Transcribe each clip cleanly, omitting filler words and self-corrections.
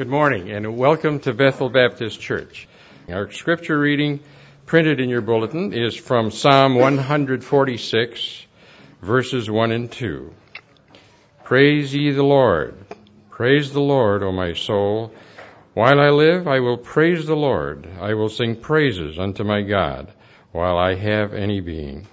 Good morning and welcome to Bethel Baptist Church. Our scripture reading printed in your bulletin is from Psalm 146, verses 1 and 2. Praise ye the Lord. Praise the Lord, O my soul. While I live, I will praise the Lord. I will sing praises unto my God while I have any being.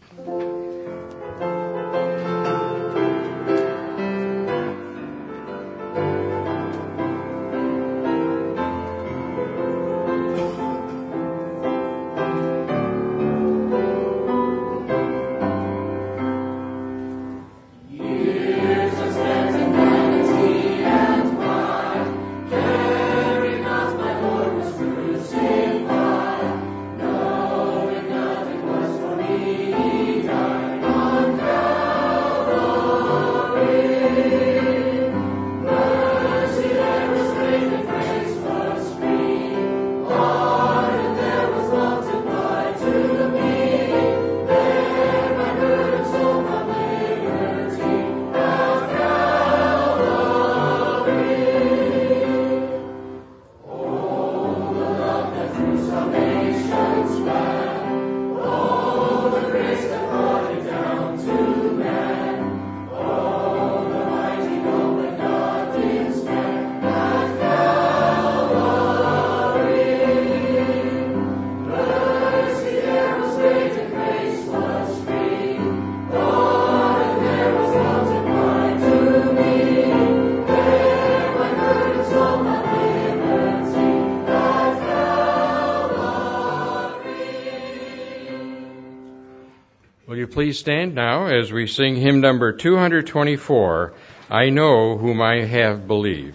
Please stand now as we sing hymn number 224, I Know Whom I Have Believed.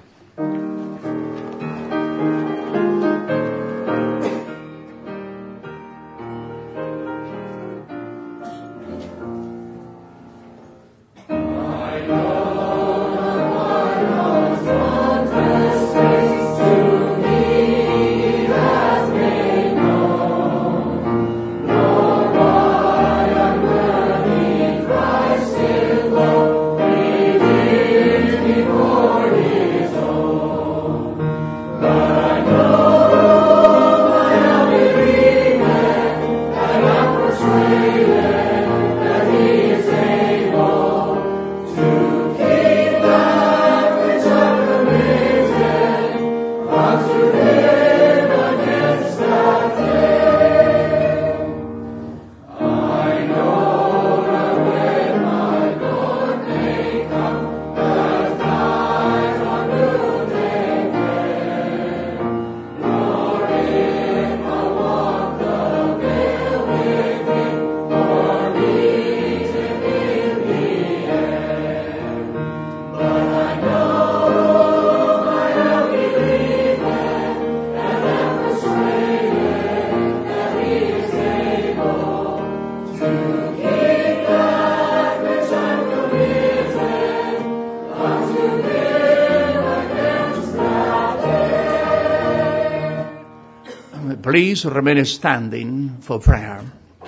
Please remain standing for prayer.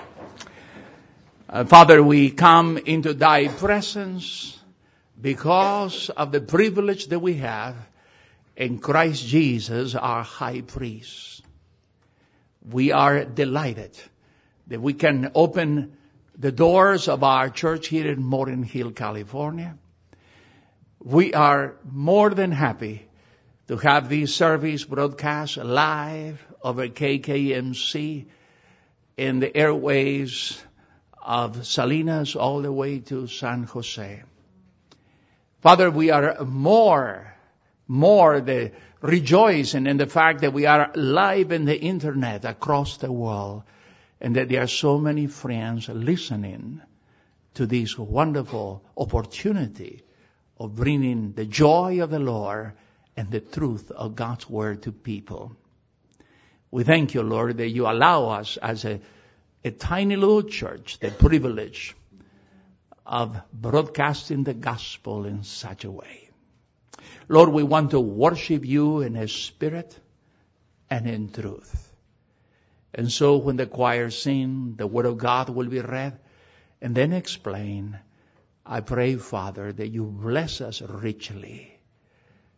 Father, we come into thy presence because of the privilege that we have in Christ Jesus, our high priest. We are delighted that we can open the doors of our church here in Morgan Hill, California. We are more than happy to have this service broadcast live over KKMC in the airways of Salinas all the way to San Jose. Father, we are more the rejoicing in the fact that we are live in the internet across the world and that there are so many friends listening to this wonderful opportunity of bringing the joy of the Lord and the truth of God's word to people. We thank you, Lord, that you allow us as a tiny little church the privilege of broadcasting the gospel in such a way. Lord, we want to worship you in a spirit and in truth. And so when the choir sing, the word of God will be read and then explained. I pray, Father, that you bless us richly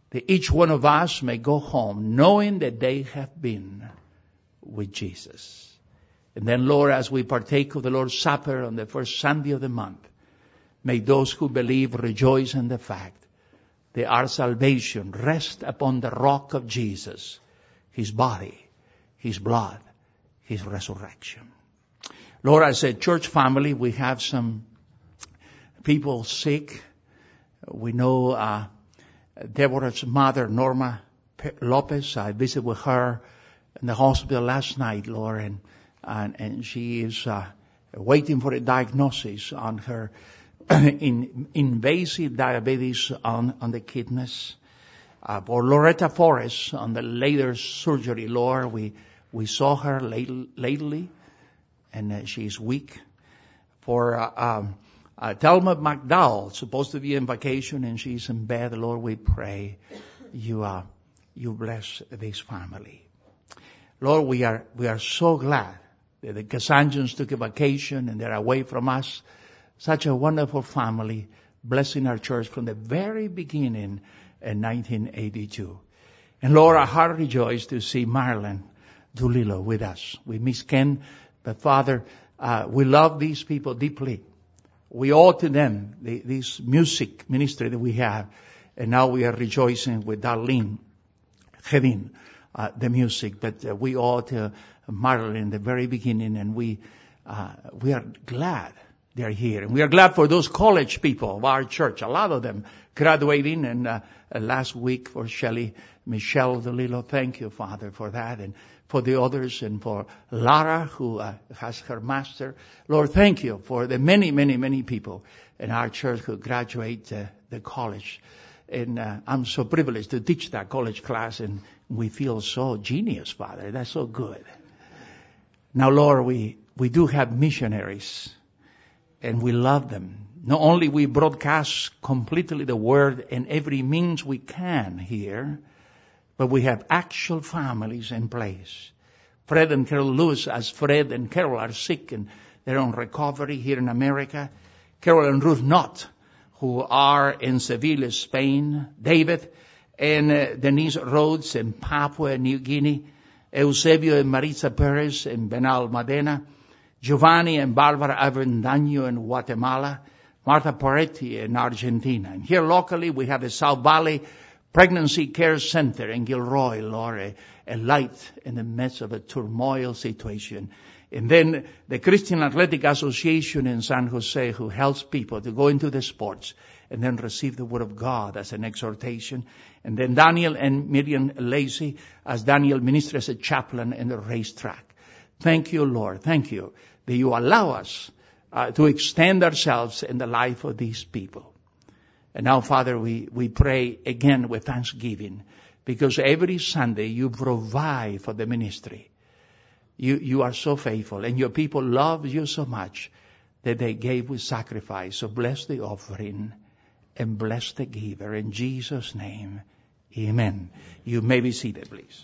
that each one of us may go home knowing that they have been with Jesus. And then, Lord, as we partake of the Lord's Supper on the first Sunday of the month, may those who believe rejoice in the fact that our salvation rests upon the rock of Jesus, His body, His blood, His resurrection. Lord, as a church family, we have some people sick. We know Deborah's mother, Norma Lopez. I visited with her in the hospital last night, Lord, and she is waiting for a diagnosis on her invasive diabetes on the kidneys. For Loretta Forrest on the later surgery, Lord, we saw her lately, and she's weak. For Thelma McDowell, supposed to be on vacation and she's in bed, Lord, we pray you bless this family. Lord, we are so glad that the Cassandrans took a vacation and they're away from us. Such a wonderful family, blessing our church from the very beginning in 1982. And Lord, our heart rejoiced to see Marilyn Doolittle with us. We miss Ken, but Father, we love these people deeply. We owe to them this music ministry that we have. And now we are rejoicing with Darlene heading the music. But we owe to Marilyn in the very beginning, and we are glad they're here. And we are glad for those college people of our church, a lot of them graduating. And last week for Michelle Doolittle, thank you, Father, for that. And for the others, and for Lara, who has her master. Lord, thank you for the many, many, many people in our church who graduate the college. And I'm so privileged to teach that college class, and we feel so genius, Father. That's so good. Now, Lord, we do have missionaries, and we love them. Not only we broadcast completely the word in every means we can here, but we have actual families in place. Fred and Carol Lewis, as Fred and Carol are sick and they're on recovery here in America. Carol and Ruth Knott, who are in Seville, Spain. David and Denise Rhodes in Papua New Guinea. Eusebio and Maritza Perez in Benalmadena. Giovanni and Barbara Avendaño in Guatemala. Martha Poretti in Argentina. And here locally we have the South Valley Pregnancy Care Center in Gilroy, Lord, a light in the midst of a turmoil situation. And then the Christian Athletic Association in San Jose, who helps people to go into the sports and then receive the Word of God as an exhortation. And then Daniel and Miriam Lacey, as Daniel ministers as a chaplain in the racetrack. Thank you, Lord. Thank you that you allow us to extend ourselves in the life of these people. And now, Father, we pray again with thanksgiving, because every Sunday you provide for the ministry. You are so faithful, and your people love you so much that they gave with sacrifice. So bless the offering and bless the giver. In Jesus' name, amen. You may be seated, please.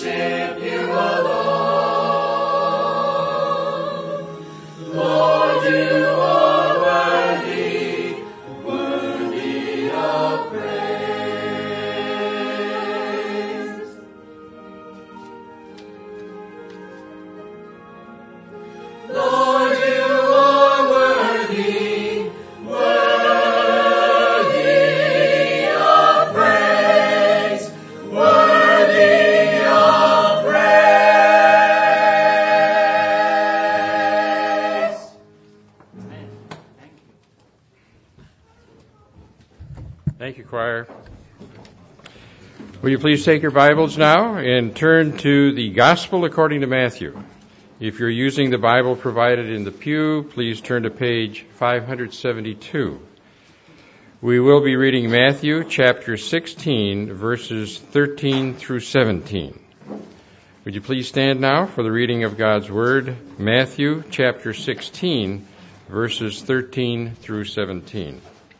worship you alone. Lord, you are worthy, worthy of praise. Lord, you are worthy, worthy of praise, worthy of praise. Thank you, choir. Will you please take your Bibles now and turn to the Gospel according to Matthew. If you're using the Bible provided in the pew, please turn to page 572. We will be reading Matthew chapter 16, verses 13 through 17. Would you please stand now for the reading of God's Word, Matthew chapter 16, verses 13 through 17.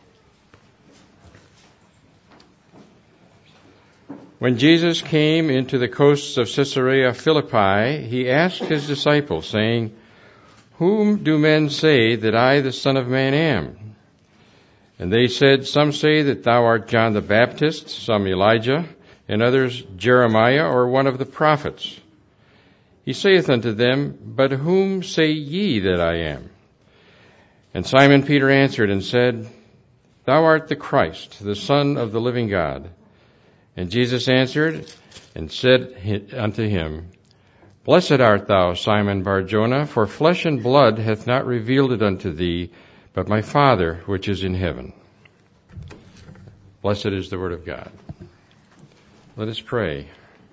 When Jesus came into the coasts of Caesarea Philippi, he asked his disciples, saying, "Whom do men say that I, the Son of Man, am?" And they said, "Some say that thou art John the Baptist, some Elijah, and others Jeremiah or one of the prophets." He saith unto them, "But whom say ye that I am?" And Simon Peter answered and said, "Thou art the Christ, the Son of the living God." And Jesus answered and said unto him, "Blessed art thou, Simon Bar-Jonah, for flesh and blood hath not revealed it unto thee, but my Father which is in heaven." Blessed is the word of God. Let us pray.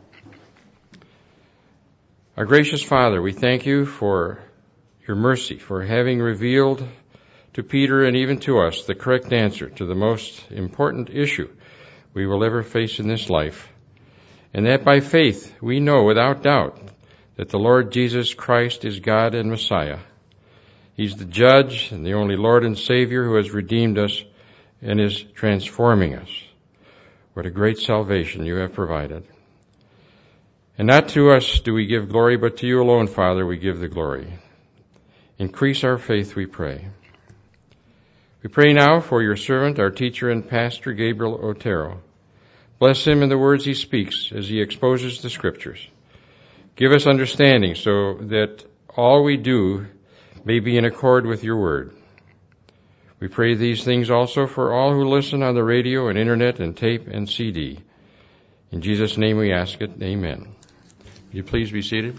Our gracious Father, we thank you for your mercy, for having revealed to Peter and even to us the correct answer to the most important issue we will ever face in this life, and that by faith we know without doubt that the Lord Jesus Christ is God and Messiah. He's the judge and the only Lord and Savior who has redeemed us and is transforming us. What a great salvation you have provided. And not to us do we give glory, but to you alone, Father, we give the glory. Increase our faith, we pray. We pray now for your servant, our teacher and pastor, Gabriel Otero. Bless him in the words he speaks as he exposes the Scriptures. Give us understanding so that all we do may be in accord with your word. We pray these things also for all who listen on the radio and internet and tape and CD. In Jesus' name we ask it. Amen. Will you please be seated?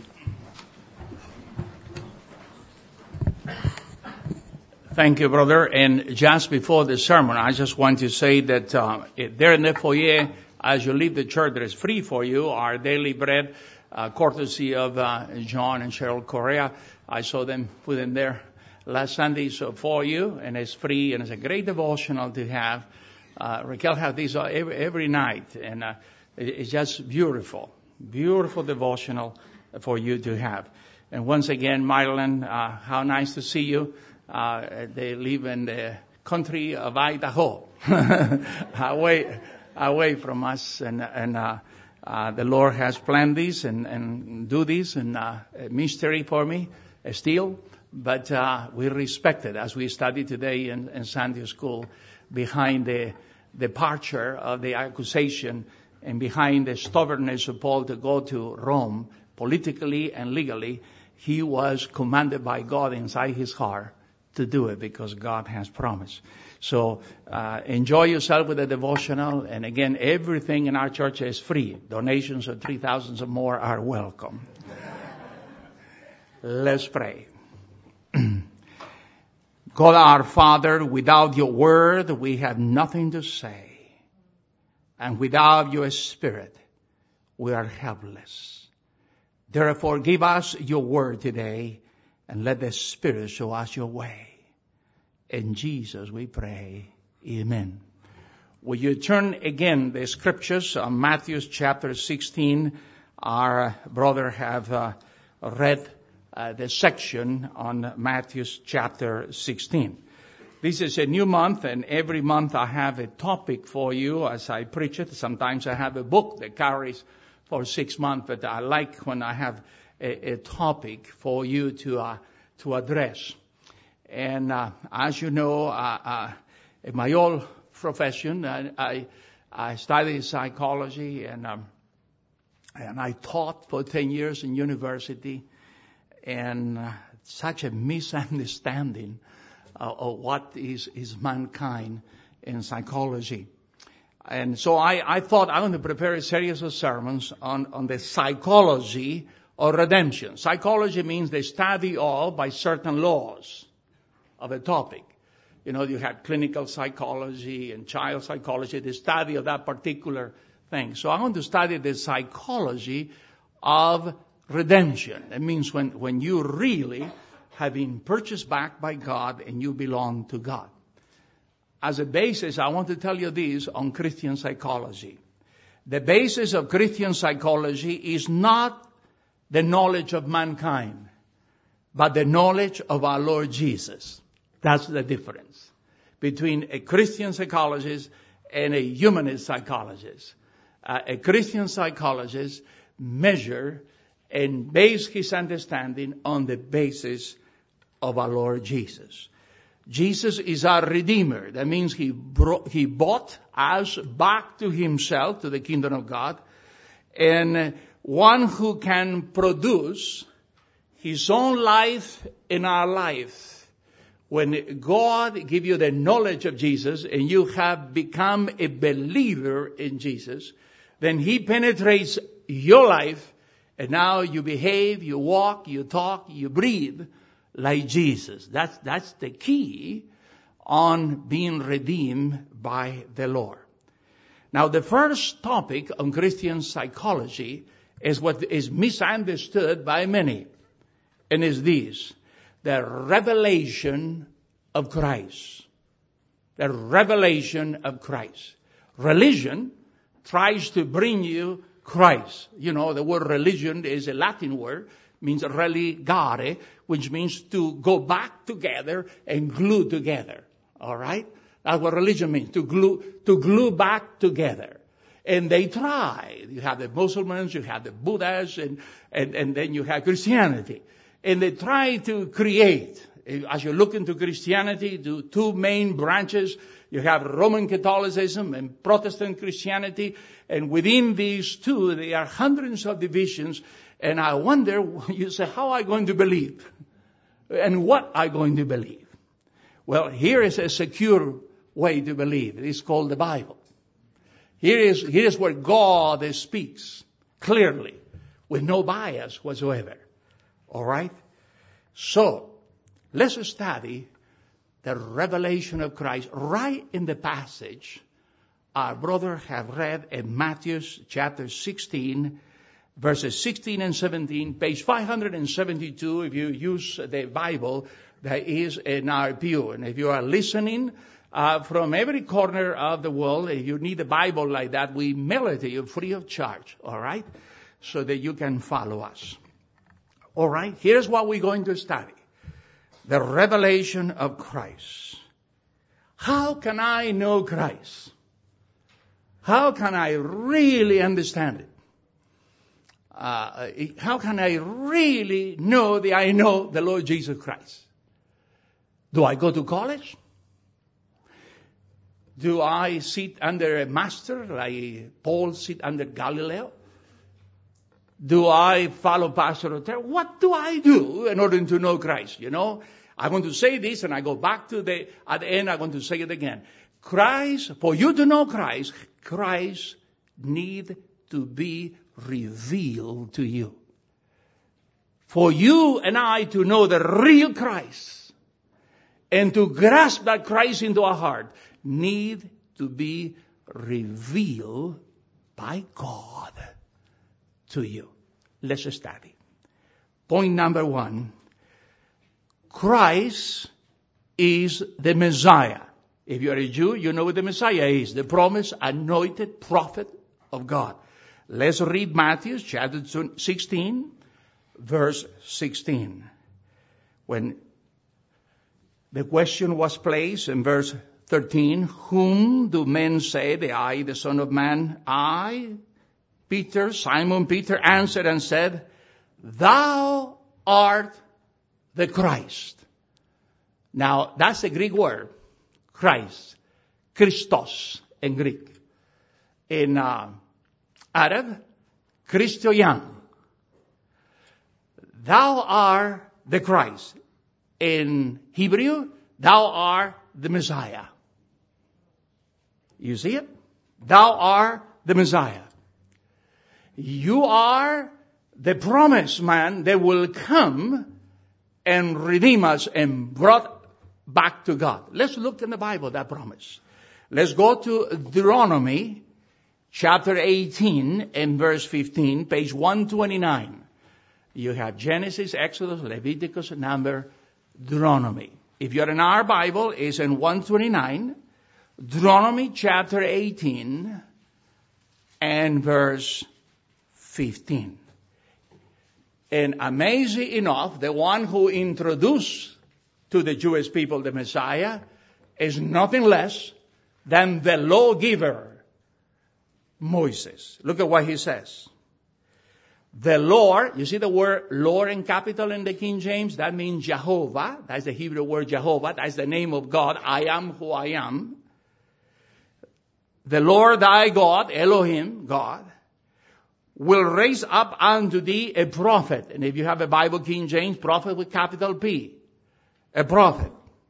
Thank you, brother. And just before the sermon, I just want to say that there in the foyer, as you leave the church, there is free for you our daily bread, courtesy of John and Cheryl Correa. I saw them put in there last Sunday for you, and it's free, and it's a great devotional to have. Raquel has these every night, and it's just beautiful devotional for you to have. And once again, Marilyn, how nice to see you. They live in the country of Idaho, away from us, and the Lord has planned this and do this, and a mystery for me still, but we respect it as we study today in Sunday school behind the departure of the accusation and behind the stubbornness of Paul to go to Rome politically and legally. He was commanded by God inside his heart to do it because God has promised. So enjoy yourself with the devotional. And again, everything in our church is free. Donations of $3,000 or more are welcome. Let's pray. God our Father, without your word we have nothing to say. And without your Spirit we are helpless. Therefore give us your word today, and let the Spirit show us your way. In Jesus we pray. Amen. Will you turn again the Scriptures on Matthew chapter 16. Our brother have read the section on Matthew chapter 16. This is a new month, and every month I have a topic for you as I preach it. Sometimes I have a book that carries for 6 months, but I like when I have a topic for you to address. And as you know, in my old profession, I studied psychology, and I taught for 10 years in university, and such a misunderstanding of what is mankind in psychology. And so I thought I'm going to prepare a series of sermons on the psychology of redemption. Psychology means the study of, by certain laws of a topic. You know, you have clinical psychology and child psychology, the study of that particular thing. So I want to study the psychology of redemption. It means when you really have been purchased back by God and you belong to God. As a basis, I want to tell you this on Christian psychology. The basis of Christian psychology is not the knowledge of mankind, but the knowledge of our Lord Jesus. That's the difference between a Christian psychologist and a humanist psychologist. A Christian psychologist measure and base his understanding on the basis of our Lord Jesus. Jesus is our Redeemer. That means He bought us back to Himself, to the kingdom of God, and one who can produce His own life in our life. When God give you the knowledge of Jesus and you have become a believer in Jesus, then He penetrates your life, and now you behave, you walk, you talk, you breathe like Jesus. That's the key on being redeemed by the Lord. Now, the first topic on Christian psychology is what is misunderstood by many, and is this: the revelation of Christ. The revelation of Christ. Religion tries to bring you Christ. You know, the word religion is a Latin word, means religare, which means to go back together and glue together. All right? That's what religion means, to glue back together. And they try. You have the Muslims, you have the Buddhists, and then you have Christianity. And they try to create, as you look into Christianity, the two main branches. You have Roman Catholicism and Protestant Christianity. And within these two, there are hundreds of divisions. And I wonder, you say, how am I going to believe? And what am I going to believe? Well, here is a secure way to believe. It is called the Bible. Here is where God speaks clearly, with no bias whatsoever. All right? So, let's study the revelation of Christ right in the passage our brother have read in Matthew chapter 16, verses 16 and 17, page 572, if you use the Bible that is in our pew. And if you are listening from every corner of the world, if you need a Bible like that, we mail it to you free of charge, all right? So that you can follow us. All right, here's what we're going to study. The revelation of Christ. How can I know Christ? How can I really understand it? How can I really know that I know the Lord Jesus Christ? Do I go to college? Do I sit under a master like Paul sit under Galileo? Do I follow Pastor Otero? What do I do in order to know Christ? You know, I'm going to say this and I go back to at the end I'm going to say it again. Christ, for you to know Christ, Christ need to be revealed to you. For you and I to know the real Christ and to grasp that Christ into our heart need to be revealed by God to you. Let's study. Point number 1. Christ is the Messiah. If you are a Jew, you know what the Messiah is. The promised anointed prophet of God. Let's read Matthew chapter 16, verse 16. When the question was placed in verse 13, whom do men say that I, the Son of Man, I? Simon Peter answered and said, Thou art the Christ. Now, that's the Greek word, Christ, Christos in Greek. In Arab, Christoyan. Thou art the Christ. In Hebrew, thou art the Messiah. You see it? Thou art the Messiah. You are the promised man that will come and redeem us and brought back to God. Let's look in the Bible, that promise. Let's go to Deuteronomy chapter 18 and verse 15, page 129. You have Genesis, Exodus, Leviticus, Number, Deuteronomy. If you're in our Bible, it's in 129, Deuteronomy chapter 18 and verse 15. And amazing enough, the one who introduced to the Jewish people the Messiah is nothing less than the lawgiver, Moses. Look at what he says. The Lord, you see the word Lord in capital in the King James? That means Jehovah. That's the Hebrew word Jehovah. That's the name of God. I am who I am. The Lord thy God, Elohim, God, will raise up unto thee a prophet. And if you have a Bible, King James, prophet with capital P. A prophet.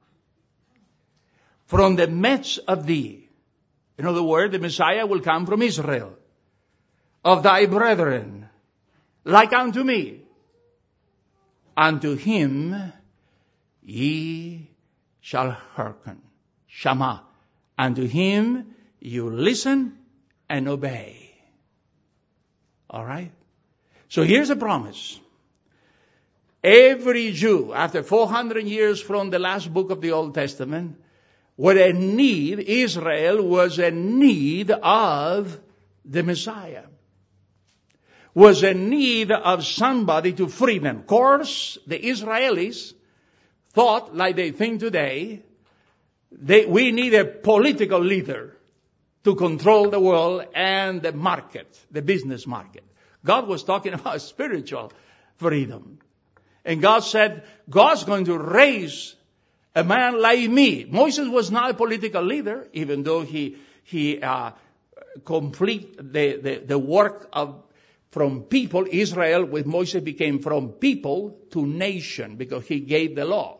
From the midst of thee. In other words, the Messiah will come from Israel. Of thy brethren. Like unto me. Unto him ye shall hearken. Shama. Unto him you listen and obey. All right? So here's a promise. Every Jew, after 400 years from the last book of the Old Testament, was in need, Israel was in need of the Messiah. Was in need of somebody to free them. Of course, the Israelis thought, like they think today, we need a political leader to control the world and the market, the business market. God was talking about spiritual freedom. And God said, God's going to raise a man like me. Moses was not a political leader, even though he complete the work of from people. Israel with Moses became from people to nation because he gave the law.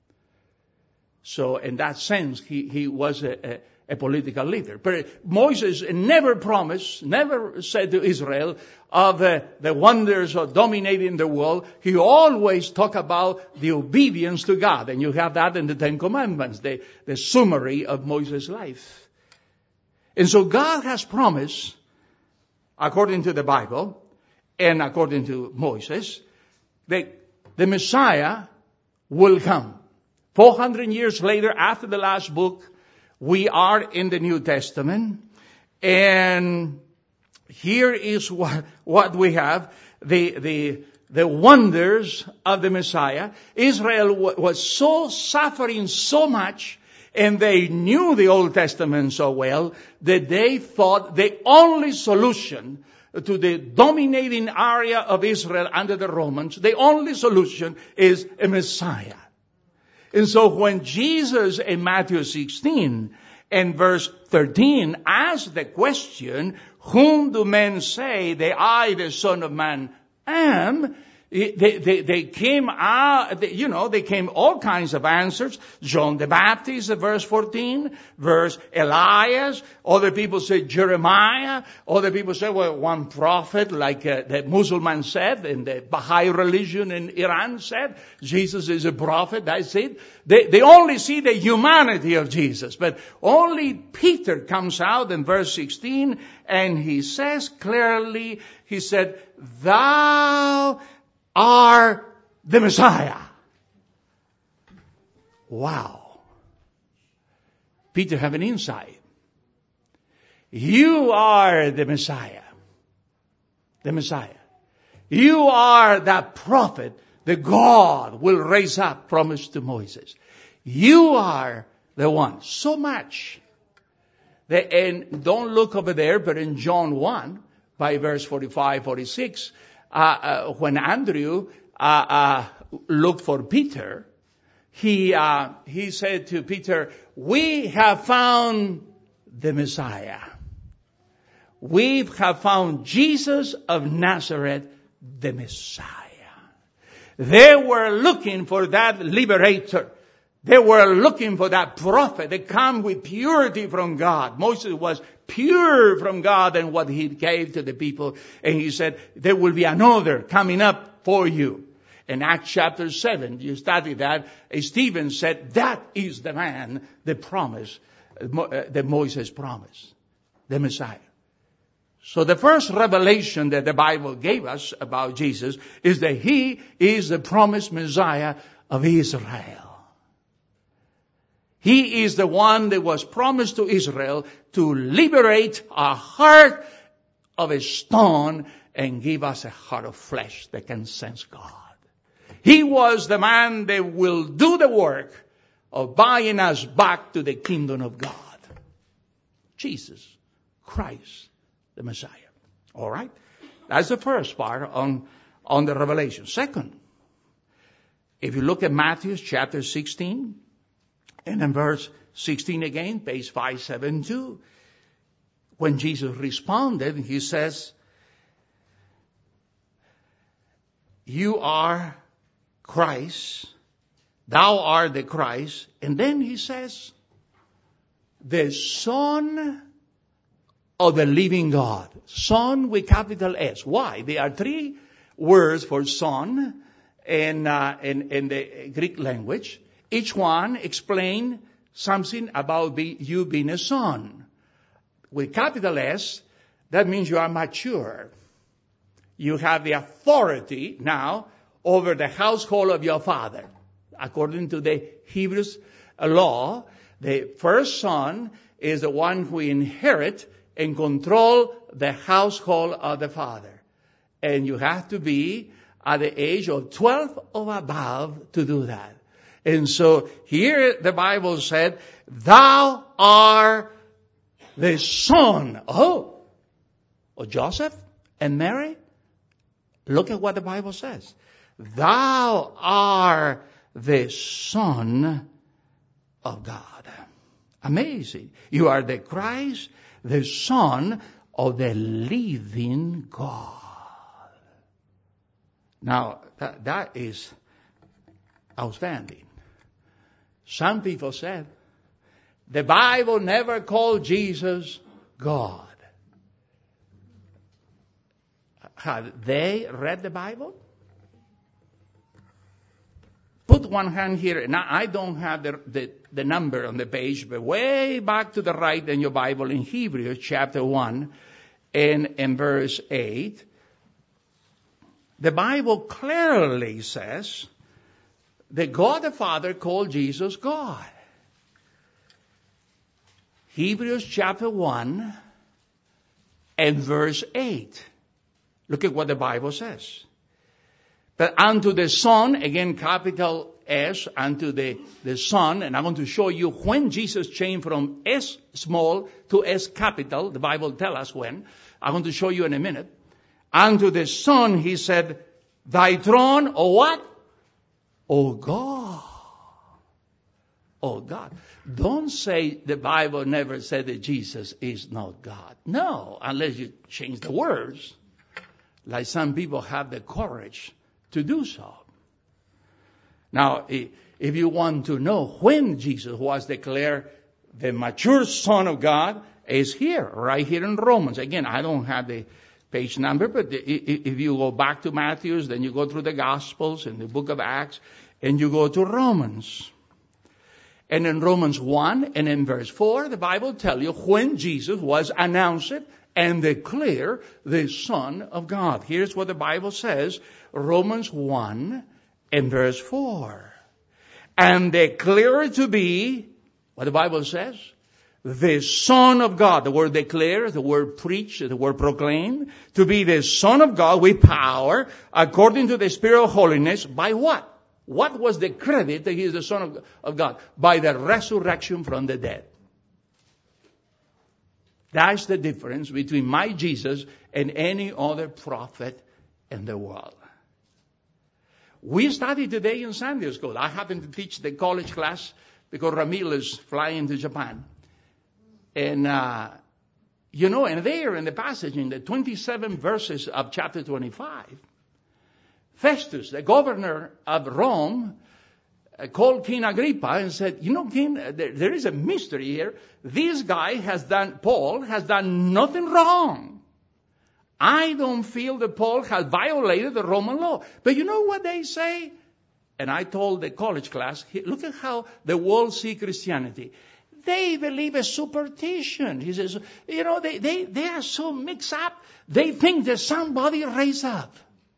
So in that sense, he was a political leader. But Moses never promised, never said to Israel of the wonders of dominating the world. He always talked about the obedience to God. And you have that in the Ten Commandments, the summary of Moses' life. And so God has promised, according to the Bible and according to Moses, that the Messiah will come. 400 years later, after the last book, we are in the New Testament. And here is what we have. The wonders of the Messiah. Israel was so suffering so much, and they knew the Old Testament so well, that they thought the only solution to the dominating area of Israel under the Romans, the only solution is a Messiah. And so when Jesus in Matthew 16 and verse 13 asked the question, whom do men say that I, the Son of Man, am? They came out, they came all kinds of answers. John the Baptist, verse 14, verse Elias. Other people say Jeremiah. Other people say, well, one prophet, like the Muslim said, and the Baha'i religion in Iran said, Jesus is a prophet. That's it. They only see the humanity of Jesus. But only Peter comes out in verse 16, and he says clearly, he said, thou are the Messiah. Wow. Peter have an insight. You are the Messiah. The Messiah. You are that prophet that God will raise up, promised to Moses. You are the one. So much. And don't look over there, but in John 1, by verse 45, 46, when Andrew looked for Peter, he said to Peter, "We have found the Messiah. We have found Jesus of Nazareth, the Messiah." They were looking for that liberator. They were looking for that prophet that come with purity from God. Moses was pure from God and what he gave to the people. And he said, there will be another coming up for you. In Acts chapter 7, you study that, Stephen said, that is the man, the promise, that Moses promised, the Messiah. So the first revelation that the Bible gave us about Jesus is that he is the promised Messiah of Israel. He is the one that was promised to Israel to liberate a heart of a stone and give us a heart of flesh that can sense God. He was the man that will do the work of buying us back to the kingdom of God. Jesus Christ, the Messiah. All right? That's the first part on the revelation. Second, if you look at Matthew chapter 16, and in verse 16 again, page 572, when Jesus responded, he says, "You are Christ, thou art the Christ." And then he says, "The Son of the living God." Son with capital S. Why? There are three words for son in the Greek language. Each one explain something about you being a son. With capital S, that means you are mature. You have the authority now over the household of your father. According to the Hebrews law, the first son is the one who inherit and control the household of the father. And you have to be at the age of 12 or above to do that. And so here the Bible said, "Thou art the son," of Joseph and Mary. Look at what the Bible says. "Thou art the Son of God." Amazing. You are the Christ, the Son of the living God. Now, that is outstanding. Some people said, the Bible never called Jesus God. Have they read the Bible? Put one hand here. Now, I don't have the number on the page, but way back to the right in your Bible in Hebrews chapter 1 and in verse 8, the Bible clearly says that God the Father called Jesus God. Hebrews chapter 1 and verse 8. Look at what the Bible says. But unto the Son, again capital S, unto the Son, and I'm going to show you when Jesus changed from S small to S capital. The Bible tells us when. I'm going to show you in a minute. Unto the Son, he said, "Thy throne, O what? O God." Oh God. Don't say the Bible never said that Jesus is not God. No, unless you change the words. Like some people have the courage to do so. Now, if you want to know when Jesus was declared the mature Son of God, is here, right here in Romans. Again, I don't have the page number, but if you go back to Matthew, then you go through the Gospels and the book of Acts, and you go to Romans. And in Romans 1 and in verse 4, the Bible tells you when Jesus was announced and declared the Son of God. Here's what the Bible says, Romans 1 and verse 4. And declared to be, what the Bible says, the Son of God. The word declare, the word preach, the word proclaim, to be the Son of God with power, according to the Spirit of holiness, by what? What was the credit that he is the Son of God? By the resurrection from the dead. That's the difference between my Jesus and any other prophet in the world. We studied today in Sunday school. I happen to teach the college class because Ramil is flying to Japan. And, and there in the passage, in the 27 verses of chapter 25, Festus, the governor of Rome, called King Agrippa and said, King, there is a mystery here. This guy Paul has done nothing wrong. I don't feel that Paul has violated the Roman law. But you know what they say? And I told the college class, look at how the world see Christianity. They believe a superstition. He says, they are so mixed up. They think that somebody raised up.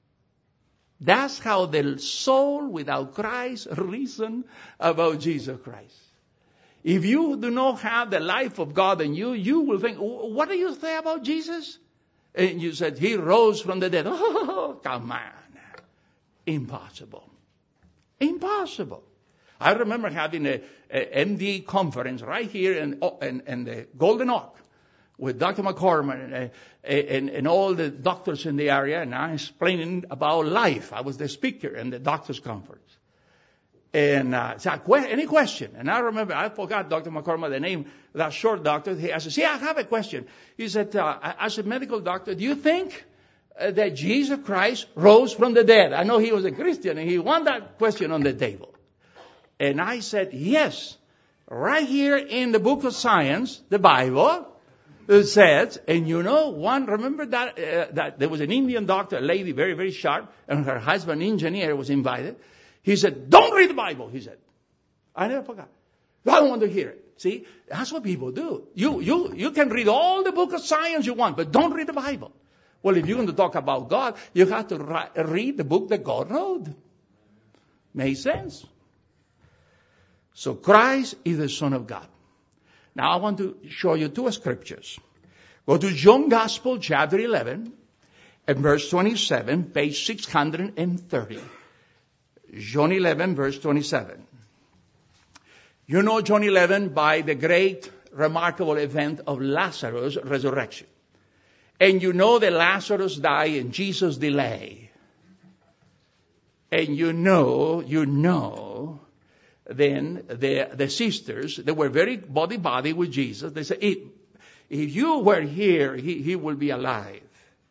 That's how the soul without Christ reason about Jesus Christ. If you do not have the life of God in you, you will think, what do you say about Jesus? And you said, he rose from the dead. Oh, come on. Impossible. Impossible. I remember having a MD conference right here in the Golden Oak with Dr. McCormick and all the doctors in the area, and I explaining about life. I was the speaker in the doctors' conference. And said, any question? And I remember, I forgot Dr. McCormick, the name, that short doctor. I said, I have a question. He said, as a medical doctor, do you think that Jesus Christ rose from the dead? I know he was a Christian, and he wanted that question on the table. And I said, yes. Right here in the book of science, the Bible, it says, and remember that there was an Indian doctor, a lady, very, very sharp, and her husband, engineer, was invited. He said, don't read the Bible, he said. I never forgot. I don't want to hear it. See, that's what people do. You can read all the book of science you want, but don't read the Bible. Well, if you're going to talk about God, you have to read the book that God wrote. Makes sense. So Christ is the Son of God. Now I want to show you two scriptures. Go to John Gospel, chapter 11, and verse 27, page 630. John 11, verse 27. You know John 11 by the great, remarkable event of Lazarus' resurrection. And you know that Lazarus died and Jesus delayed. And you know, then the sisters, they were very body with Jesus. They said, if you were here, he will be alive.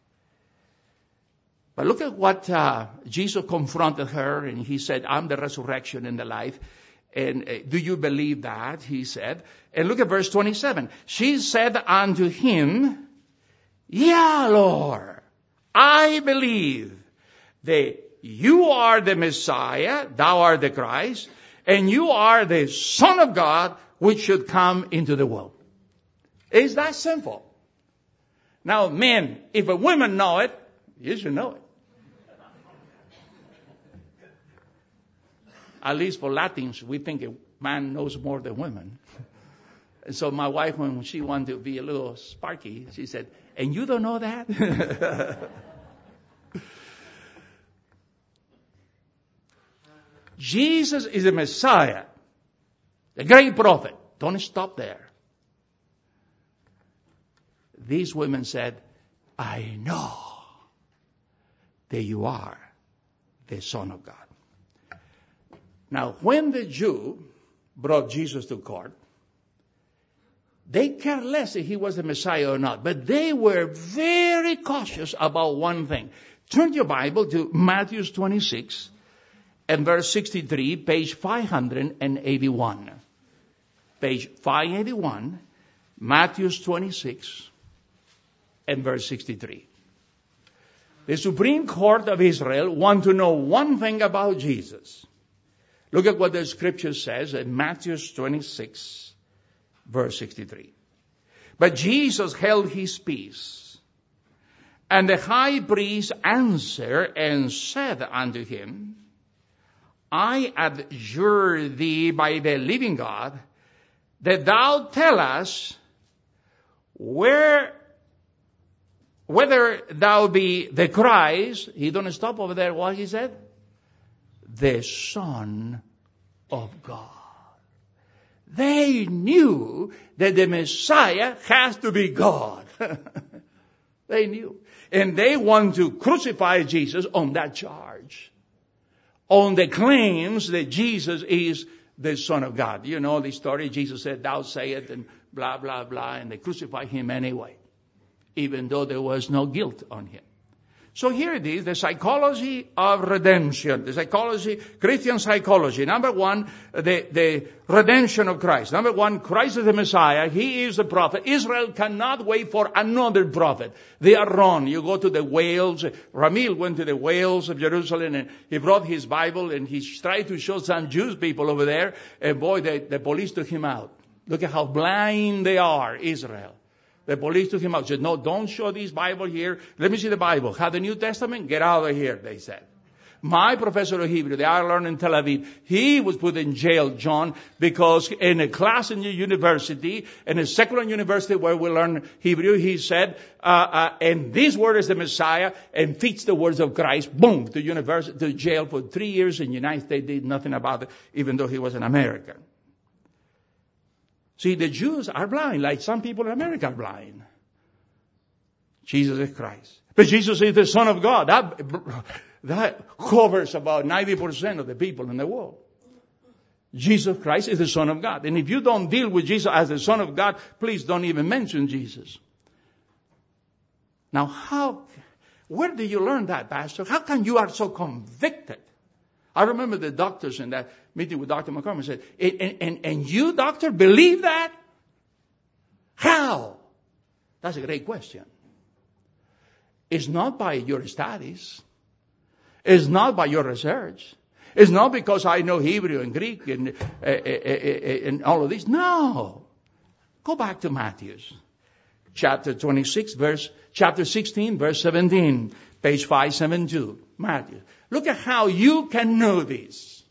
But look at what Jesus confronted her, and he said, I'm the resurrection and the life. And do you believe that? He said. And look at verse 27. She said unto him, yeah, Lord, I believe that you are the Messiah, thou art the Christ, and you are the Son of God, which should come into the world. It's that simple. Now, men, if a woman know it, you should know it. At least for Latins, we think a man knows more than women. And so my wife, when she wanted to be a little sparky, she said, and you don't know that? Jesus is the Messiah, the great prophet. Don't stop there. These women said, I know that you are the Son of God. Now, when the Jew brought Jesus to court, they cared less if he was the Messiah or not, but they were very cautious about one thing. Turn your Bible to Matthew 26 and verse 63, page 581. Page 581, Matthew 26 and verse 63. The Supreme Court of Israel want to know one thing about Jesus. Look at what the scripture says in Matthew 26, verse 63. But Jesus held his peace. And the high priest answered and said unto him, I adjure thee by the living God, that thou tell us whether thou be the Christ. He don't stop over there. What he said? The Son of God. They knew that the Messiah has to be God. They knew. And they want to crucify Jesus on that charge. On the claims that Jesus is the Son of God. You know the story. Jesus said, thou say it, and blah, blah, blah. And they crucified him anyway, even though there was no guilt on him. So here it is, the psychology of redemption, the psychology, Christian psychology. Number one, the redemption of Christ. Number one, Christ is the Messiah. He is the prophet. Israel cannot wait for another prophet. They are wrong. You go to the Wales. Ramil went to the Wales of Jerusalem and he brought his Bible and he tried to show some Jewish people over there. And boy, the police took him out. Look at how blind they are, Israel. The police took him out. Said, no, don't show this Bible here. Let me see the Bible. Have the New Testament? Get out of here, they said. My professor of Hebrew, that I learned in Tel Aviv, he was put in jail, John, because in a class in the university, in a secular university where we learn Hebrew, he said, and this word is the Messiah and fits the words of Christ. Boom, to jail for 3 years in the United States. Did nothing about it, even though he was an American. See, the Jews are blind, like some people in America are blind. Jesus is Christ. But Jesus is the Son of God. That covers about 90% of the people in the world. Jesus Christ is the Son of God. And if you don't deal with Jesus as the Son of God, please don't even mention Jesus. Now where do you learn that, Pastor? How come you are so convicted? I remember the doctors in that meeting with Dr. McCormick said, and you, doctor, believe that? How? That's a great question. It's not by your studies. It's not by your research. It's not because I know Hebrew and Greek and all of this. No. Go back to Matthew. Chapter 16, verse 17. Page 572. Matthew. Look at how you can know this.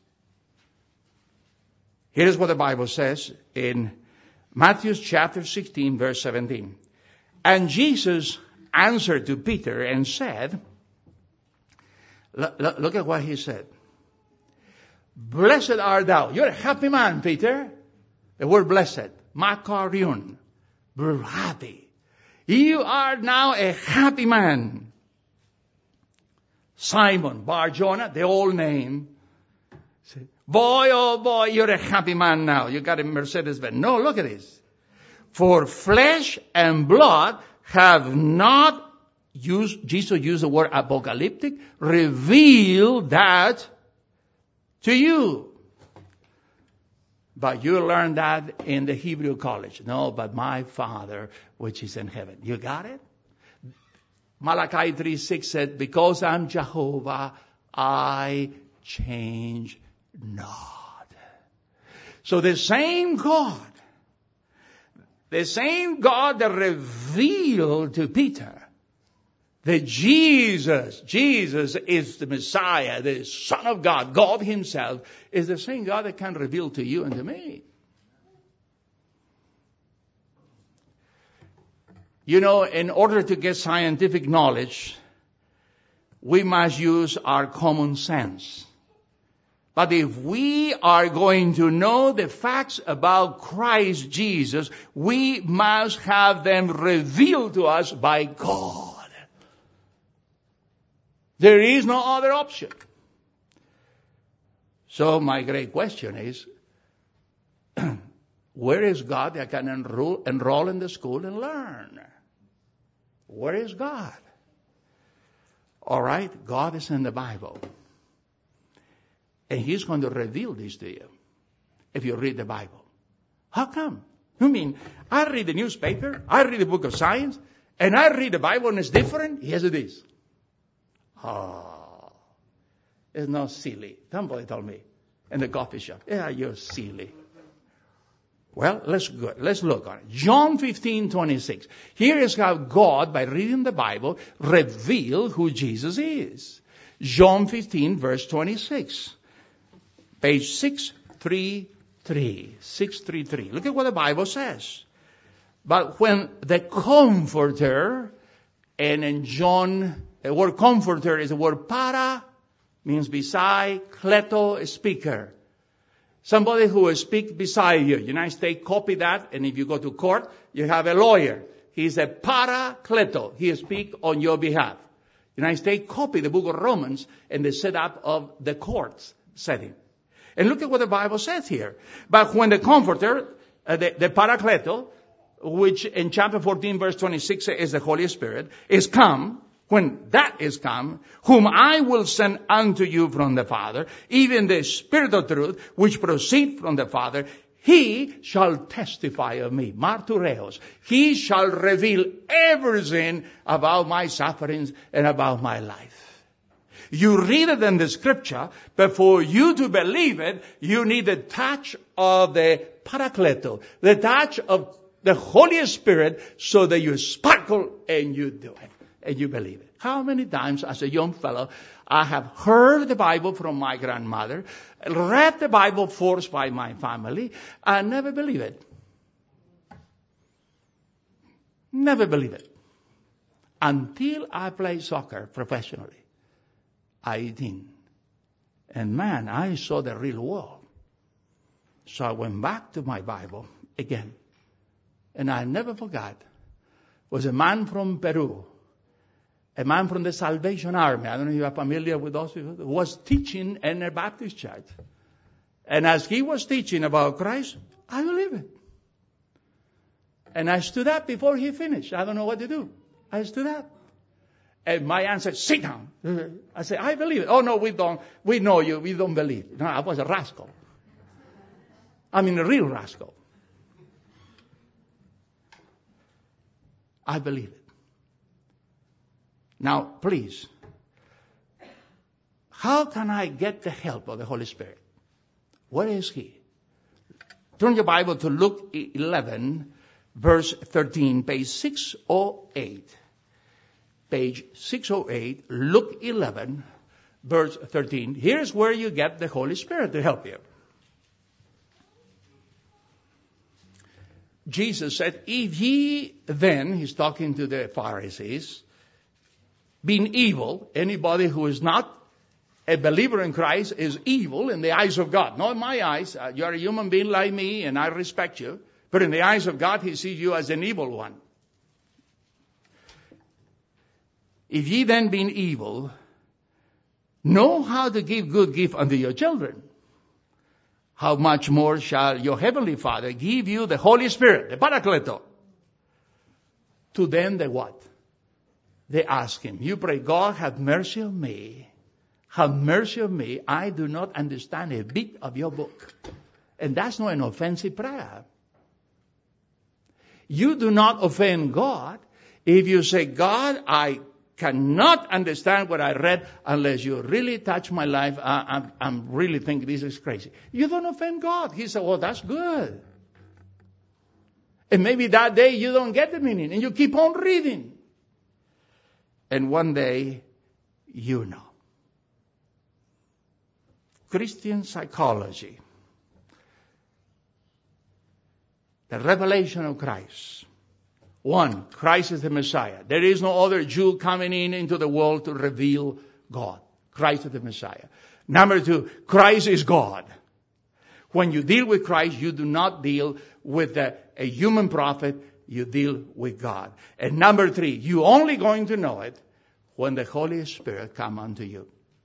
Here's what the Bible says in Matthew chapter 16, verse 17. And Jesus answered to Peter and said, look at what he said. Blessed art thou. You're a happy man, Peter. The word blessed. Makarion. We're happy. You are now a happy man. Simon Bar-Jonah, the old name. Boy, oh boy, you're a happy man now. You got a Mercedes-Benz. No, look at this. For flesh and blood have not Jesus used the word apocalyptic, revealed that to you. But you learned that in the Hebrew college. No, but my Father, which is in heaven. You got it? Malachi 3:6 said, because I'm Jehovah, I change not. So the same God that revealed to Peter that Jesus is the Messiah, the Son of God, God himself, is the same God that can reveal to you and to me. You know, in order to get scientific knowledge, we must use our common sense. But if we are going to know the facts about Christ Jesus, we must have them revealed to us by God. There is no other option. So my great question is, where is God that can enroll in the school and learn? Where is God? All right, God is in the Bible. And he's going to reveal this to you if you read the Bible. How come? You mean, I read the newspaper, I read the book of science, and I read the Bible and it's different? Yes, it is. Oh, it's not silly. Somebody told me in the coffee shop, yeah, you're silly. Well, let's look on it. John 15:26. Here is how God, by reading the Bible, revealed who Jesus is. John 15, verse 26. Page 633. 633. Look at what the Bible says. But when the Comforter, and in John, the word Comforter is the word para, means beside, kleto, speaker. Somebody who will speak beside you. United States copy that, and if you go to court, you have a lawyer. He's a parakleto. He speaks on your behalf. United States copy the book of Romans and the setup of the courts setting. And look at what the Bible says here. But when the Comforter, the Parakleto, which in chapter 14 verse 26 is the Holy Spirit, is come, when that is come, whom I will send unto you from the Father, even the Spirit of truth, which proceed from the Father, he shall testify of me. Martureos. He shall reveal everything about my sufferings and about my life. You read it in the scripture, but for you to believe it, you need the touch of the Parakleto, the touch of the Holy Spirit, so that you sparkle and you do it, and you believe it. How many times as a young fellow, I have heard the Bible from my grandmother, read the Bible forced by my family, I never believe it. Never believe it. Until I played soccer professionally. 18. And man, I saw the real world. So I went back to my Bible again. And I never forgot. Was a man from Peru. A man from the Salvation Army. I don't know if you are familiar with those people. Was teaching in a Baptist church. And as he was teaching about Christ, I believe it. And I stood up before he finished. I don't know what to do. I stood up. And my aunt said, sit down. I said, I believe it. Oh, no, we don't. We know you. We don't believe. No, I was a rascal. I mean, a real rascal. I believe it. Now, please, how can I get the help of the Holy Spirit? Where is He? Turn your Bible to Luke 11, verse 13, page 608. Page 608, Luke 11, verse 13. Here's where you get the Holy Spirit to help you. Jesus said, if ye then, he's talking to the Pharisees, being evil, anybody who is not a believer in Christ is evil in the eyes of God. Not in my eyes. You are a human being like me and I respect you. But in the eyes of God, He sees you as an evil one. If ye then being evil, know how to give good gift unto your children, how much more shall your heavenly Father give you the Holy Spirit, the Parakleto, to them the what? They ask Him. You pray, God, have mercy on me. Have mercy on me. I do not understand a bit of your book. And that's not an offensive prayer. You do not offend God if you say, God, I cannot understand what I read unless you really touch my life. I'm really thinking this is crazy. You don't offend God. He said, well, that's good. And maybe that day you don't get the meaning and you keep on reading. And one day, you know. Christian psychology. The revelation of Christ. One, Christ is the Messiah. There is no other Jew coming into the world to reveal God. Christ is the Messiah. Number two, Christ is God. When you deal with Christ, you do not deal with a human prophet. You deal with God. And number three, you're only going to know it when the Holy Spirit comes unto you.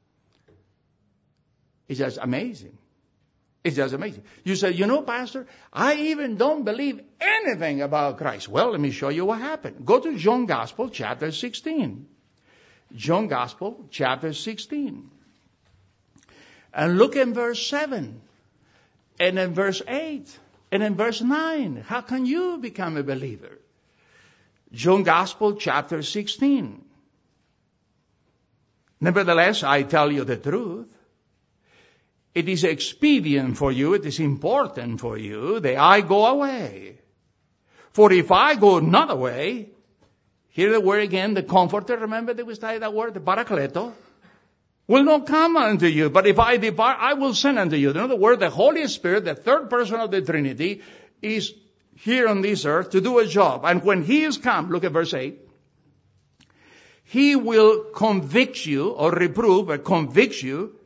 It's just amazing. It's just amazing. You say, you know, Pastor, I even don't believe anything about Christ. Well, let me show you what happened. Go to John Gospel, chapter 16. John Gospel, chapter 16. And look in verse 7. And in verse 8. And in verse 9. How can you become a believer? John Gospel, chapter 16. Nevertheless, I tell you the truth. It is expedient for you, it is important for you that I go away. For if I go not away, hear the word again, the Comforter, remember that we studied that word, the Parakleto, will not come unto you. But if I depart, I will send unto you. In other words, the Holy Spirit, the third person of the Trinity, is here on this earth to do a job. And when He is come, look at verse 8, He will convict you, or reprove, or convict you,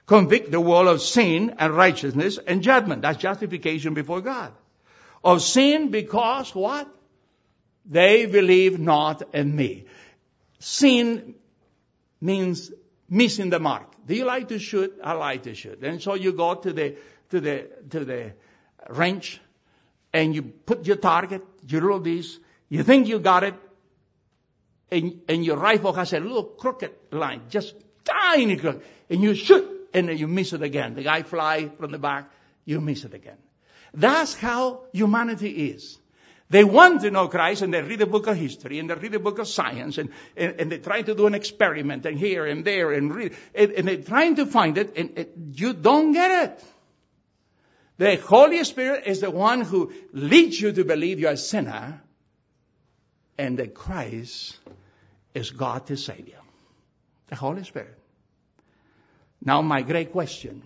convict the world of sin and righteousness and judgment. That's justification before God. Of sin because what? They believe not in me. Sin means missing the mark. Do you like to shoot? I like to shoot. And so you go to the range and you put your target, you roll this, you think you got it, and your rifle has a little crooked line, just tiny crooked, and you shoot, and then you miss it again. The guy fly from the back, you miss it again. That's how humanity is. They want to know Christ, and they read the book of history, and they read the book of science, and they try to do an experiment, and here and there, and read, and they're trying to find it, and you don't get it. The Holy Spirit is the one who leads you to believe you're a sinner, and that Christ is God to save you. The Holy Spirit. Now my great question.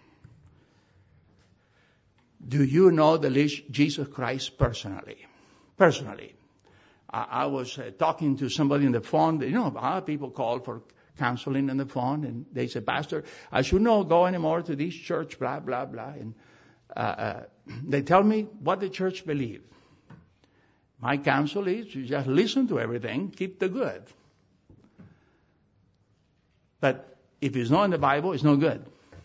Do you know the Jesus Christ personally? Personally. I was talking to somebody on the phone. You know, people call for counseling on the phone, and they say, Pastor, I should not go anymore to this church, blah, blah, blah. And they tell me what the church believes. My counsel is you just listen to everything, keep the good. But if it's not in the Bible, it's no good.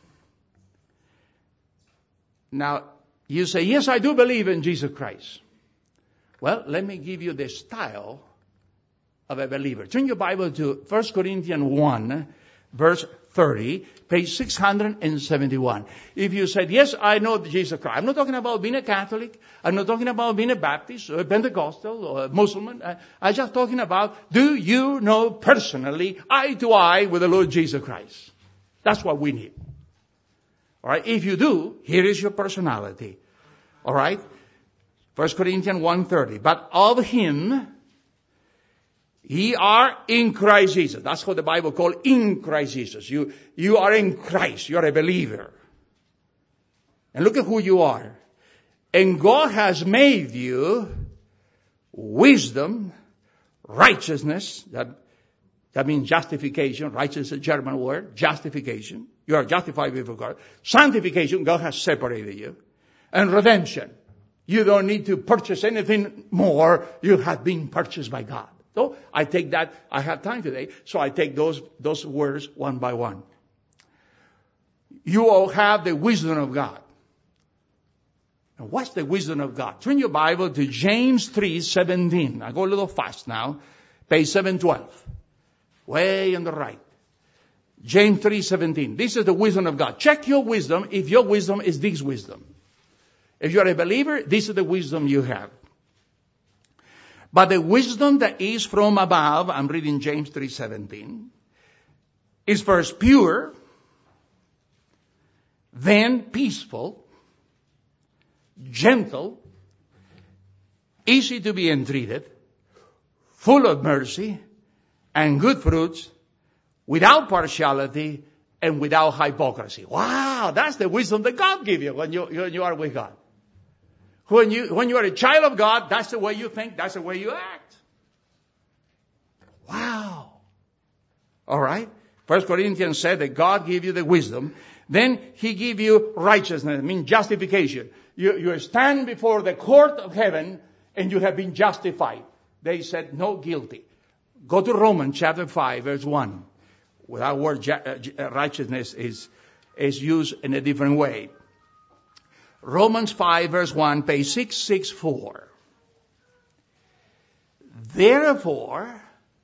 Now, you say, yes, I do believe in Jesus Christ. Well, let me give you the style of a believer. Turn your Bible to 1 Corinthians 1, verse 30, page 671. If you said, yes, I know Jesus Christ. I'm not talking about being a Catholic. I'm not talking about being a Baptist or a Pentecostal or a Muslim. I'm just talking about, do you know personally, eye to eye with the Lord Jesus Christ? That's what we need. All right. If you do, here is your personality. All right. 1 Corinthians 1:30. But of him, ye are in Christ Jesus. That's what the Bible calls in Christ Jesus. You are in Christ. You are a believer. And look at who you are. And God has made you wisdom, righteousness. That means justification. Righteousness is a German word. Justification. You are justified before God. Sanctification. God has separated you. And redemption. You don't need to purchase anything more. You have been purchased by God. So I take that. I have time today. So I take those words one by one. You all have the wisdom of God. Now what's the wisdom of God? Turn your Bible to James 3:17. I go a little fast now. Page 712. Way on the right. James 3:17. This is the wisdom of God. Check your wisdom if your wisdom is this wisdom. If you're a believer, this is the wisdom you have. But the wisdom that is from above, I'm reading James 3:17, is first pure, then peaceful, gentle, easy to be entreated, full of mercy and good fruits, without partiality and without hypocrisy. Wow, that's the wisdom that God gives you when you are with God. When you are a child of God, that's the way you think, that's the way you act. Wow. All right. 1 Corinthians said that God gave you the wisdom. Then He gave you righteousness, means justification. You stand before the court of heaven and you have been justified. They said no guilty. Go to Romans chapter 5, verse 1. Without word righteousness is used in a different way. Romans 5 verse 1, page 664. Therefore,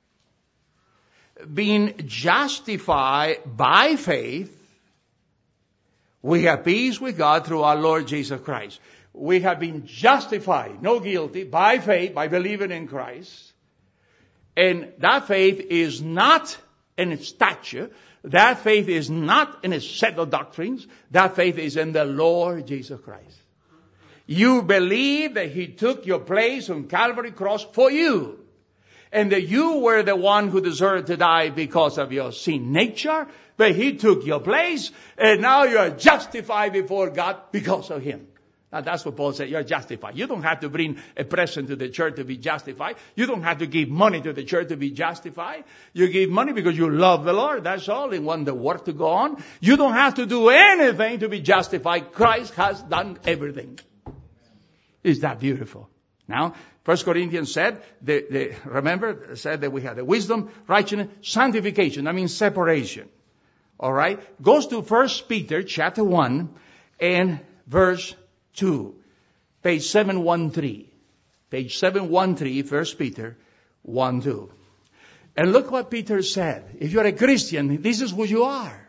being justified by faith, we have peace with God through our Lord Jesus Christ. We have been justified, no guilty, by faith, by believing in Christ. And that faith is not in its stature. That faith is not in a set of doctrines. That faith is in the Lord Jesus Christ. You believe that He took your place on Calvary cross for you. And that you were the one who deserved to die because of your sin nature. But He took your place. And now you are justified before God because of Him. Now, that's what Paul said. You're justified. You don't have to bring a present to the church to be justified. You don't have to give money to the church to be justified. You give money because you love the Lord. That's all. And want the work to go on. You don't have to do anything to be justified. Christ has done everything. Is that beautiful? Now, 1 Corinthians said, remember, said that we had the wisdom, righteousness, sanctification. That means separation. All right? Goes to 1 Peter chapter 1 and verse 2. Page 713. Page 713, 1 Peter 1, 2. And look what Peter said. If you're a Christian, this is who you are.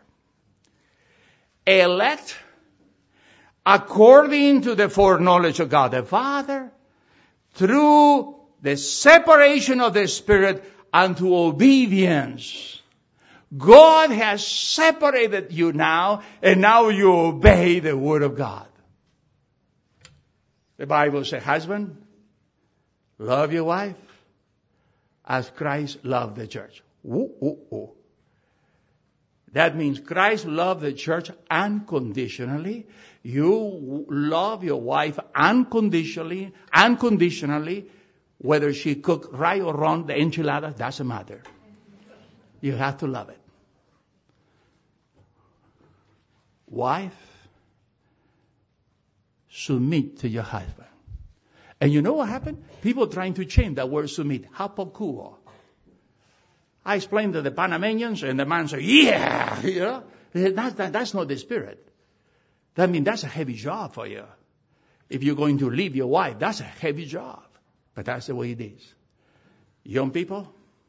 Elect according to the foreknowledge of God the Father, through the separation of the Spirit unto obedience. God has separated you now, and now you obey the Word of God. The Bible says, husband, love your wife as Christ loved the church. Ooh, ooh, ooh. That means Christ loved the church unconditionally. You love your wife unconditionally, whether she cook right or wrong, the enchiladas, doesn't matter. You have to love it. Wife, submit to your husband. And you know what happened? People trying to change that word submit. Hapokuo. I explained to the Panamanians, and the man said, yeah, you know, that's not the Spirit. That means that's a heavy job for you. If you're going to leave your wife, that's a heavy job. But that's the way it is. Young people,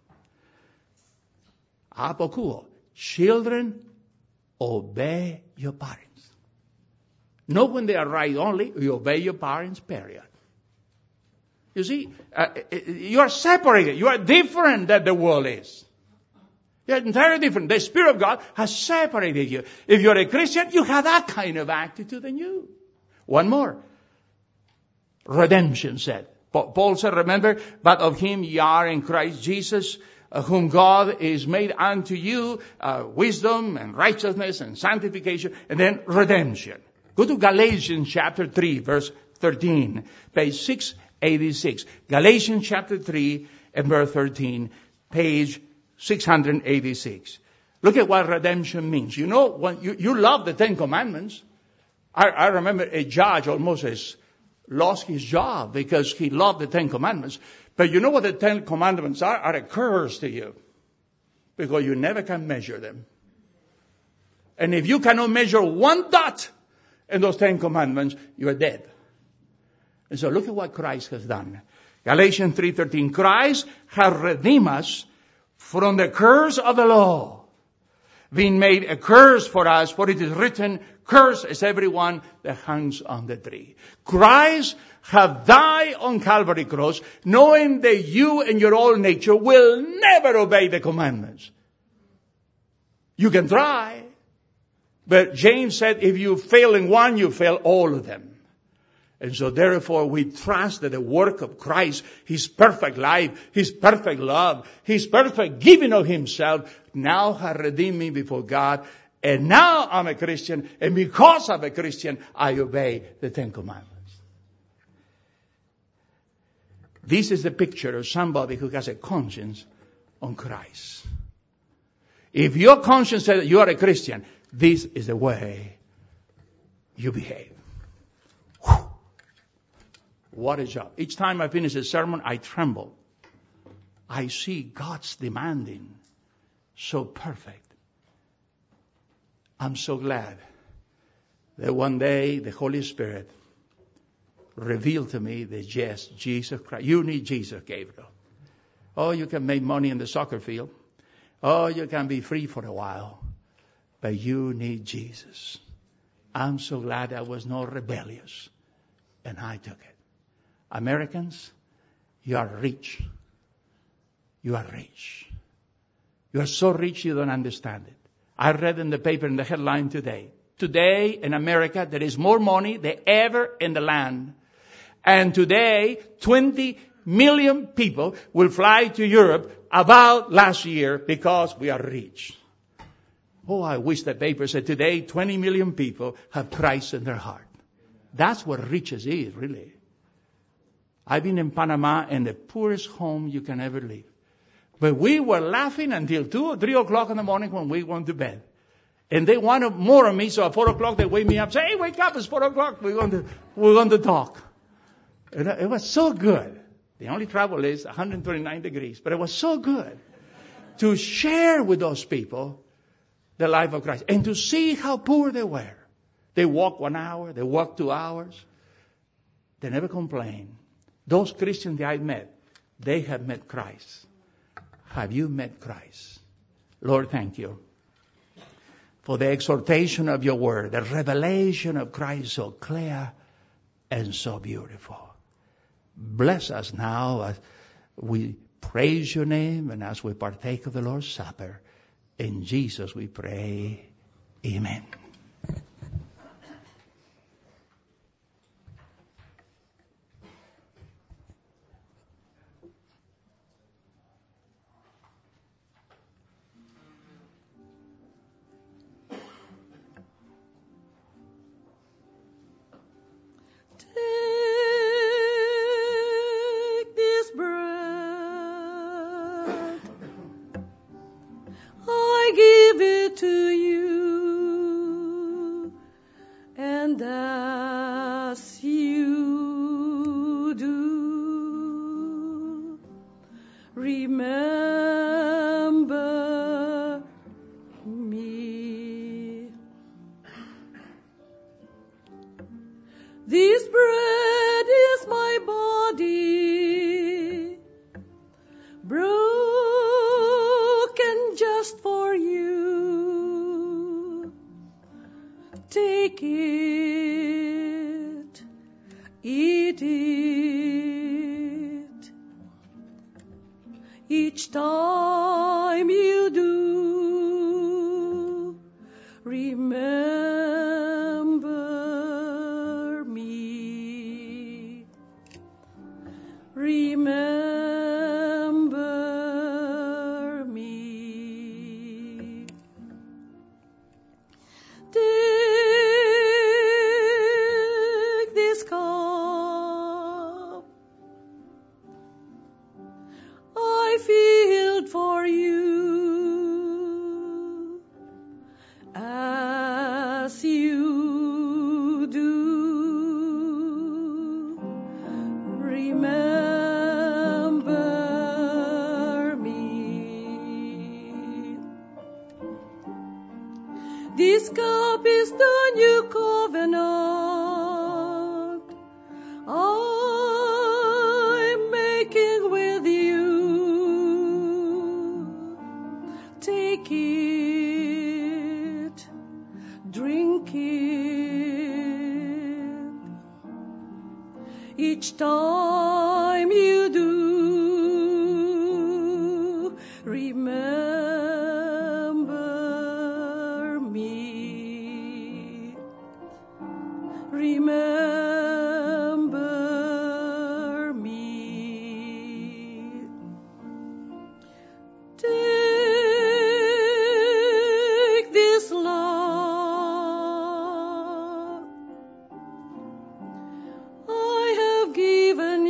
hapokuo. Children, obey your parents. Not when they are right only, you obey your parents, period. You see, you are separated. You are different than the world is. You're entirely different. The Spirit of God has separated you. If you're a Christian, you have that kind of attitude in you. One more. Redemption said. Paul said, remember, but of him ye are in Christ Jesus, whom God is made unto you, wisdom and righteousness and sanctification, and then redemption. Go to Galatians chapter 3, verse 13, page 686. Galatians chapter 3 and verse 13, page 686. Look at what redemption means. You know, when you love the Ten Commandments. I remember a judge almost lost his job because he loved the Ten Commandments. But you know what the Ten Commandments are a curse to you. Because you never can measure them. And if you cannot measure one dot in those Ten Commandments, you are dead. And so look at what Christ has done. Galatians 3:13. Christ has redeemed us from the curse of the law, being made a curse for us, for it is written, cursed is everyone that hangs on the tree. Christ have died on Calvary cross, knowing that you and your old nature will never obey the commandments. You can try, but James said if you fail in one, you fail all of them. And so therefore we trust that the work of Christ, His perfect life, His perfect love, His perfect giving of Himself now has redeemed me before God. And now I'm a Christian. And because I'm a Christian, I obey the Ten Commandments. This is the picture of somebody who has a conscience on Christ. If your conscience says you are a Christian, this is the way you behave. Whew. What a job. Each time I finish a sermon, I tremble. I see God's demanding so perfect. I'm so glad that one day the Holy Spirit revealed to me that yes, Jesus Christ. You need Jesus, Gabriel. Oh, you can make money in the soccer field. Oh, you can be free for a while. But you need Jesus. I'm so glad I was not rebellious. And I took it. Americans, you are rich. You are rich. You are so rich you don't understand it. I read in the paper in the headline today. Today in America there is more money than ever in the land. And today 20 million people will fly to Europe about last year because we are rich. Oh, I wish the paper said today 20 million people have Christ in their heart. That's what riches is, really. I've been in Panama in the poorest home you can ever live. But we were laughing until 2 or 3 o'clock in the morning when we went to bed. And they wanted more of me, so at 4 o'clock they wake me up, say, hey, wake up, it's 4 o'clock, we're going to talk. And it was so good. The only trouble is 129 degrees, but it was so good to share with those people the life of Christ and to see how poor they were. They walk 1 hour, they walk 2 hours. They never complain. Those Christians that I met, they have met Christ. Have you met Christ? Lord, thank you for the exhortation of your word, the revelation of Christ so clear and so beautiful. Bless us now as we praise your name and as we partake of the Lord's Supper. In Jesus we pray. Amen. This bread is my body, broken just for you. Take it, eat it. Each time you do, remember me. Remember me. Take this cup I filled for you, as you do. Remember me. This cup is the new covenant I'm making with you. Take it, drink it. Each time you do, remember me. Remember me. Take this love I have given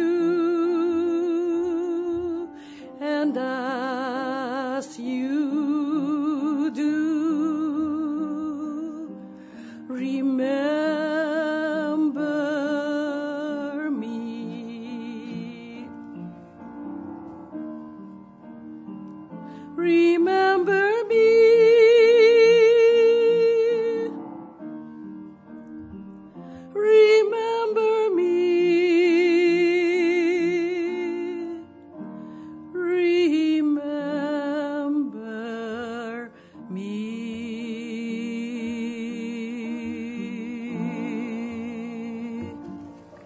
you, and as you do, remember